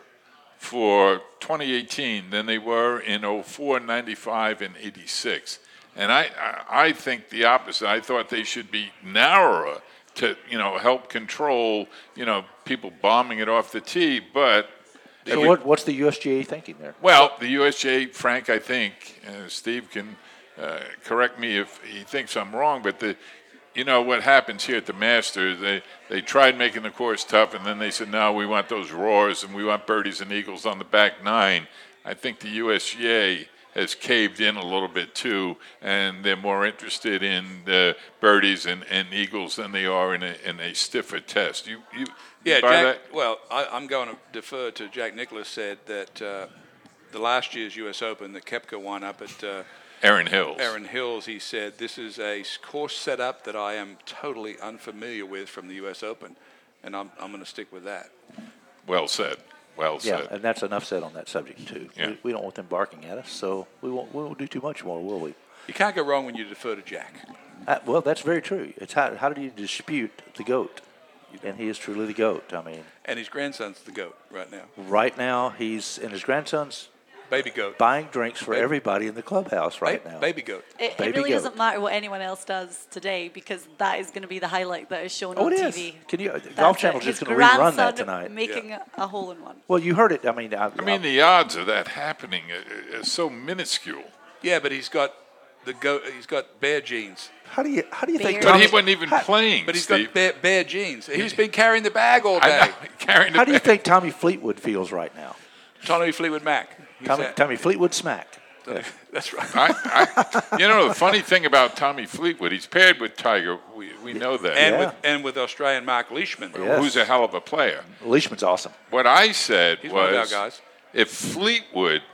for twenty eighteen than they were in oh four, ninety-five, and eighty-six. And I, I, I think the opposite. I thought they should be narrower to, you know, help control, you know, people bombing it off the tee. But, So every- what, what's the U S G A thinking there? well, the U S J, Frank, I think, uh, Steve can uh, correct me if he thinks I'm wrong, but the, you know what happens here at the Masters, they, they tried making the course tough, and then they said, no, we want those roars, and we want birdies and eagles on the back nine. I think the U S G A has caved in a little bit, too, and they're more interested in the birdies and, and eagles than they are in a, in a stiffer test. You, you Yeah, buy Jack. that? Well, I, I'm going to defer to Jack Nicklaus said that uh, the last year's U S Open that Koepka won up at uh, Erin Hills. Erin Hills, he said, this is a course setup that I am totally unfamiliar with from the U S Open, and I'm, I'm going to stick with that. Well said. Well Yeah, said. and that's enough said on that subject, too. Yeah. We, we don't want them barking at us, so we won't, we won't do too much more, will we? You can't go wrong when you defer to Jack. Uh, well, that's very true. It's how, how do you dispute the GOAT? And he is truly the GOAT. I mean, And his grandson's the GOAT right now. right now, he's, and his grandson's Baby GOAT. buying drinks for Baby- everybody in the clubhouse right Ba- now. Baby GOAT. It, it Baby really goat. doesn't matter what anyone else does today because that is going to be the highlight that is shown Oh, on it T is. V. Can you? That's Golf it. Channel's His just going to rerun that grandson tonight. making Yeah. a, a hole in one. Well, you heard it. I mean, I, I mean, the odds of that happening are, are so minuscule. Yeah, but he's got the goat. He's got bear genes. how do you how do you think? Beard. But Tommy, he wasn't even how, playing, But he's Steve. got bear, bear genes. He's been carrying the bag all I day. know, carrying the How do you bag. think Tommy Fleetwood feels right now? Tommy Fleetwood Mac. He's Tommy, that- Tommy Fleetwood smack. That's right. I, I, you know, the funny thing about Tommy Fleetwood, he's paired with Tiger. We, we know that. And Yeah. with and with Australian Mark Leishman. Yeah. Who's a hell of a player. Leishman's awesome. What I said He's one of our was, guys. if Fleetwood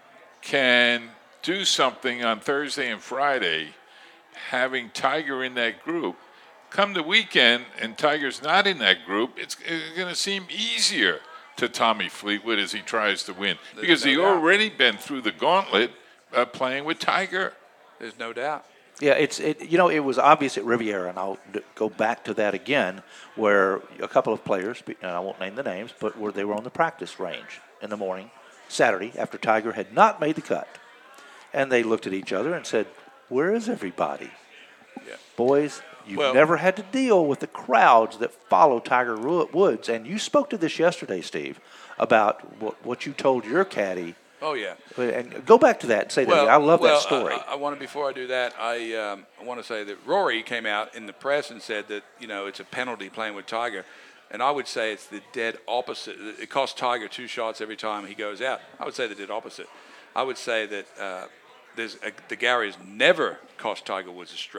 can do something on Thursday and Friday, having Tiger in that group, come the weekend and Tiger's not in that group, it's, it's going to seem easier to Tommy Fleetwood as he tries to win. There's because no he doubt. already been through the gauntlet uh, playing with Tiger. There's no doubt. Yeah, it's it. You know, it was obvious at Riviera, and I'll d- go back to that again, where a couple of players, and I won't name the names, but where they were on the practice range in the morning, Saturday, after Tiger had not made the cut, and they looked at each other and said, "Where is everybody?" Yeah. Boys, you've Well- never had to deal with the crowds that follow Tiger Ru- Woods, and you spoke to this yesterday, Steve, about what, what you told your caddy. Oh yeah. And go back to that and say that. again. I love well, that story. I, I want to before I do that, I um, I want to say that Rory came out in the press and said that you know it's a penalty playing with Tiger, and I would say it's the dead opposite. It costs Tiger two shots every time he goes out. I would say the dead opposite. I would say that uh, there's a, the Gary's never cost Tiger Woods a stroke.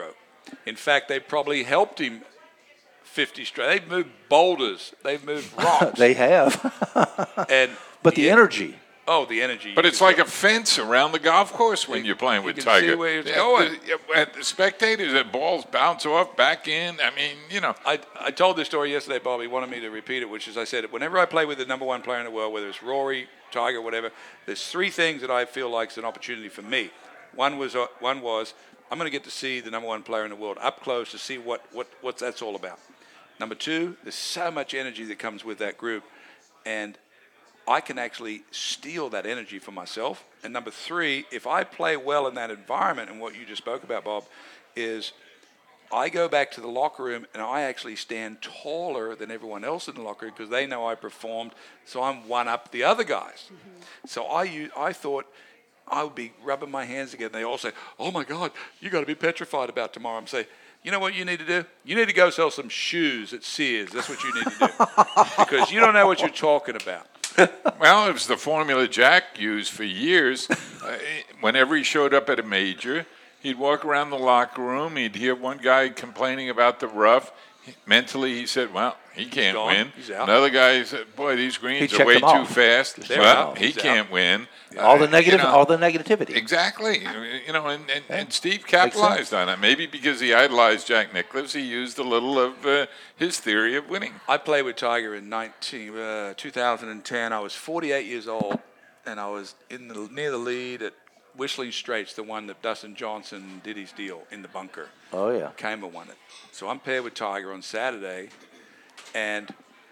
In fact, they probably helped him fifty straight. They've moved boulders. They've moved rocks. They have. and But the yeah, energy. Oh, the energy. But it's like a fence around the golf course when You- you're playing you with can Tiger. see where it's Yeah, going. The, yeah, the spectators, the balls bounce off, back in. I mean, you know. I, I told this story yesterday, Bob. He wanted me to repeat it, which is I said, whenever I play with the number one player in the world, whether it's Rory, Tiger, whatever, there's three things that I feel like is an opportunity for me. One was, uh, one was I'm going to get to see the number one player in the world up close to see what, what, what that's all about. Number two, there's so much energy that comes with that group, and I can actually steal that energy for myself. And number three, if I play well in that environment, and what you just spoke about, Bob, is I go back to the locker room and I actually stand taller than everyone else in the locker room because they know I performed, so I'm one up the other guys. Mm-hmm. So I, u- I thought I would be rubbing my hands together. They all say, oh my God, you got to be petrified about tomorrow. I'm saying, you know what you need to do? You need to go sell some shoes at Sears. That's what you need to do. Because you don't know what you're talking about. Well, it was the formula Jack used for years. Uh, whenever he showed up at a major, he'd walk around the locker room. He'd hear one guy complaining about the rough. Mentally, he said, well, he can't gone. win. He's out. Another guy said, boy, these greens He are way checked too them off. fast. They're Well, out. he He's can't out. win. All the Uh, negative, you know, all the negativity. Exactly. You know, and, and, and Steve capitalized on it. Maybe because he idolized Jack Nicklaus, he used a little of uh, his theory of winning. I played with Tiger in nineteen, uh, two thousand ten. I was forty-eight years old, and I was in the, near the lead at Whistling Straits, the one that Dustin Johnson did his deal in the bunker. Oh, yeah. Kamer won it. So I'm paired with Tiger on Saturday, and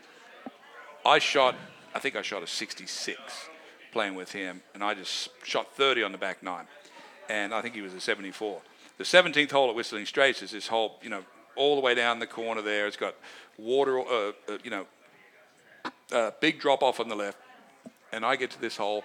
I shot, I think I shot a sixty-six playing with him, and I just shot thirty on the back nine, and I think he was a seventy-four. The seventeenth hole at Whistling Straits is this hole, you know, all the way down the corner there. It's got water, uh, uh, you know, uh, big drop off on the left, and I get to this hole,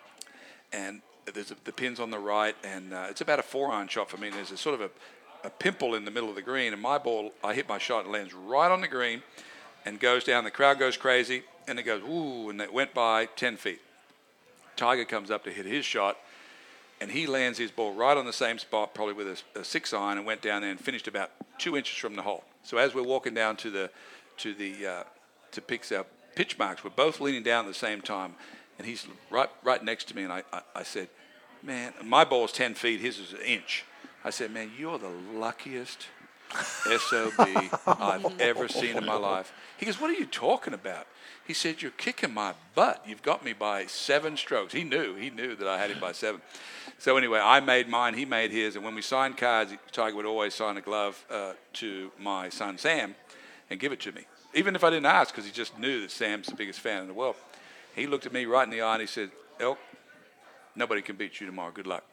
and there's a, the pin's on the right, and uh, it's about a four-iron shot for me. And there's a sort of a, a pimple in the middle of the green, and my ball, I hit my shot and lands right on the green, and goes down. The crowd goes crazy, and it goes ooh, and it went by ten feet. Tiger comes up to hit his shot, and he lands his ball right on the same spot, probably with a, a six iron, and went down there and finished about two inches from the hole. So as we're walking down to the to the uh, to pick our pitch marks, we're both leaning down at the same time, and he's right right next to me, and I, I, I said, man, my ball's ten feet, his is an inch. I said, man, you're the luckiest S O B I've ever seen in my life. He goes, what are you talking about? He said, you're kicking my butt. You've got me by seven strokes. He knew. He knew that I had him by seven. So anyway, I made mine. He made his. And when we signed cards, Tiger would always sign a glove uh, to my son, Sam, and give it to me. Even if I didn't ask, because he just knew that Sam's the biggest fan in the world. He looked at me right in the eye and he said, Elk, nobody can beat you tomorrow. Good luck.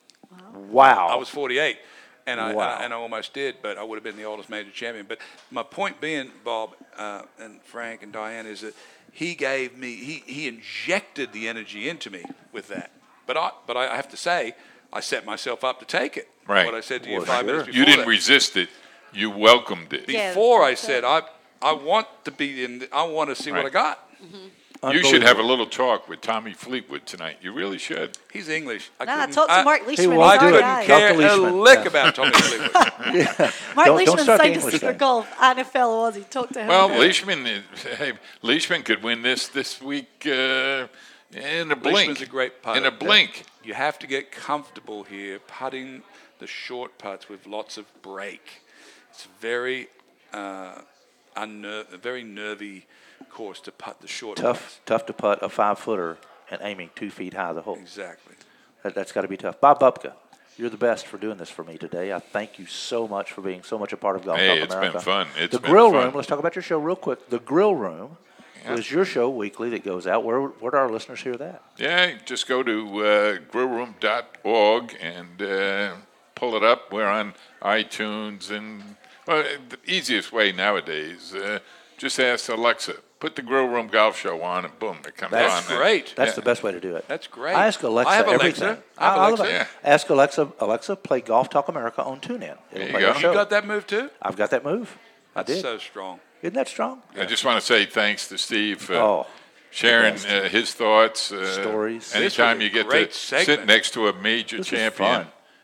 Wow. I was forty-eight, and I, Wow. and I and I almost did, but I would have been the oldest major champion. But my point being, Bob uh, and Frank and Diane, is that he gave me, he, he injected the energy into me with that. But I but I have to say, I set myself up to take it. Right. What I said to you Well, five sure. minutes before You didn't that. resist it. You welcomed it. Yeah, Before I that's said, it. I I want to be in. The, I want to see what I Right. got. You should have a little talk with Tommy Fleetwood tonight. You really should. He's English. I Nah, couldn't- talk to I- Mark Leishman. won't He's do our it. guy. Talk care to a Leishman, lick yeah. about Tommy Fleetwood. Mark Don't- Leishman don't start the signed a English secret thing. golf and a fellow Aussie. Talk to him. Well, about it. Leishman, hey, Leishman could win this this week uh, in a blink. Leishman's a great putter. In a blink. You have to get comfortable here putting the short putts with lots of break. It's very uh, unner- a very nervy course to putt the short Tough, putts. tough to putt a five footer and aiming two feet high the hole. Exactly. That, that's got to be tough. Bob Bubka, you're the best for doing this for me today. I thank you so much for being so much a part of Golf Hey, Talk it's been America. fun. It's the been Grill fun. Room. Let's talk about your show real quick. The Grill Room is your show weekly that goes out. Where where do our listeners hear that? Yeah, just go to uh, grill room dot org and uh, pull it up. We're on iTunes. And well, the easiest way nowadays, uh, just ask Alexa, put the Grill Room Golf Show on, and boom, it comes That's on. great. That's Yeah. the best way to do it. That's great. I ask Alexa I have everything. Alexa. I have love Alexa. it. Yeah. Ask Alexa, Alexa, play Golf Talk America on TuneIn. It'll There you play go. our You show. You got that move too? I've got that move. I That's did. so strong. Isn't that strong? I just want to say thanks to Steve for Oh, sharing best. uh, his thoughts. Uh, Stories. This Anytime was a you get great to segment. sit next to a major this was champion, fun.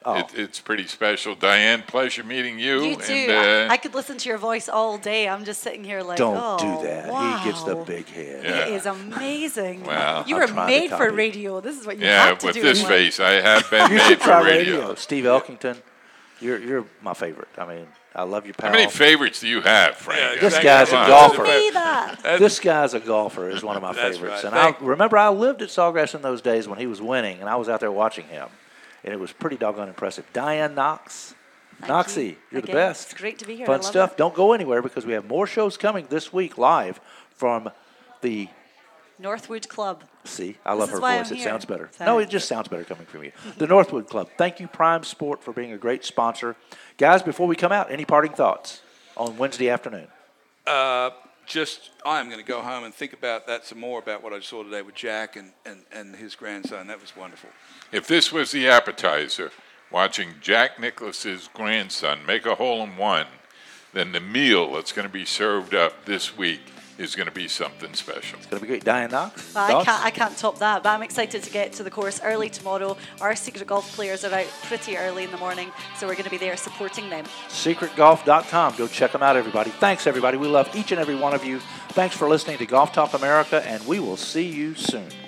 Oh. It, it's pretty special. Diane, pleasure meeting you. You too. And, uh, I, I could listen to your voice all day. I'm just sitting here like, Don't oh, do that. Wow. He gets the big head. Yeah. It is amazing. Well, you I'm were trying to made for copy. radio. This is what you yeah, have to with do. this in life. face, I have been You made should for try radio. radio. Steve Elkington, you're you're my favorite. I mean, I love you, pal. How many favorites do you have, Frank? Yeah, This exactly. guy's a Wow. golfer. Say that. This guy's a golfer is one of my That's favorites. right. And I Thank- remember I lived at Sawgrass in those days when he was winning, and I was out there watching him. And it was pretty doggone impressive. Diane Knox. Thank Noxie, you. you're Again, the best. It's great to be here. I Fun love stuff. it. Don't go anywhere because we have more shows coming this week live from the. Northwood Club. See, I love is her why voice. I'm It here. sounds better. So- No, it just sounds better coming from you. The Northwood Club. Thank you, Prime Sport, for being a great sponsor. Guys, before we come out, any parting thoughts on Wednesday afternoon? Uh, just, I'm going to go home and think about that some more, about what I saw today with Jack and, and, and his grandson. That was wonderful. If this was the appetizer, watching Jack Nicklaus's grandson make a hole in one, then the meal that's going to be served up this week is going to be something special. It's going to be great. Diane Knox? Well, I thoughts? can't, I can't top that, but I'm excited to get to the course early tomorrow. Our Secret Golf players are out pretty early in the morning, so we're going to be there supporting them. secret golf dot com. Go check them out, everybody. Thanks, everybody. We love each and every one of you. Thanks for listening to Golf Talk America, and we will see you soon.